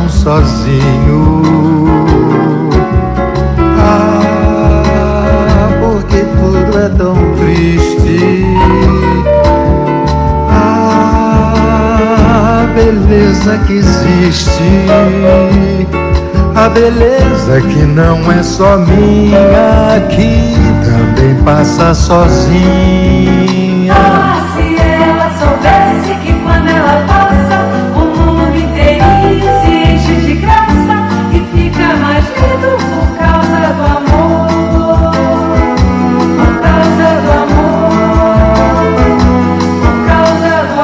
tão sozinho. Ah, porque tudo é tão triste. Ah, a beleza que existe, a beleza que não é só minha, que também passa sozinha. Ah, se ela soubesse que quando ela passa, o mundo inteirinho se enche de graça e fica mais lindo por causa do amor, por causa do amor, por causa do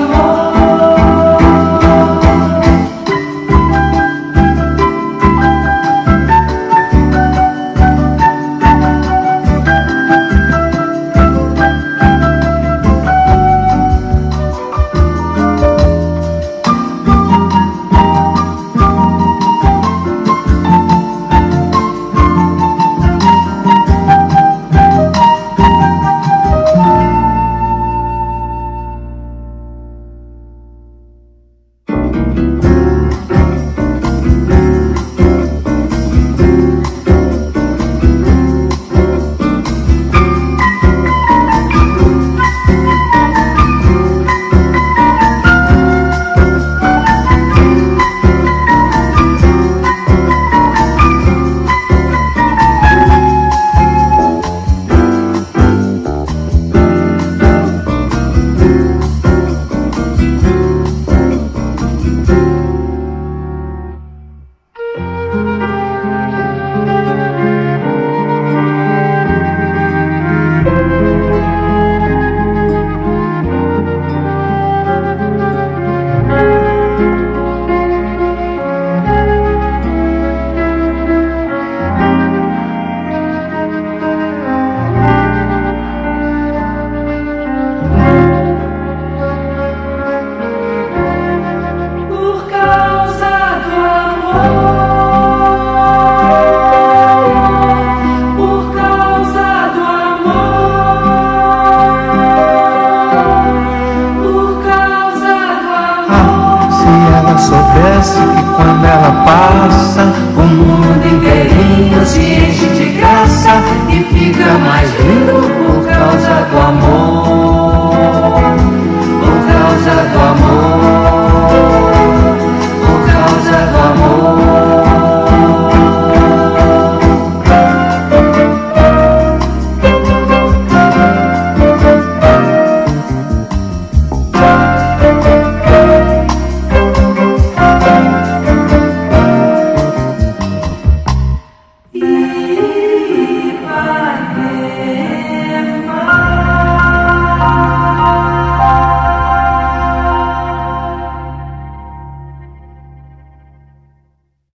Soubesse que quando ela passa, o mundo inteirinho se enche de graça e fica mais lindo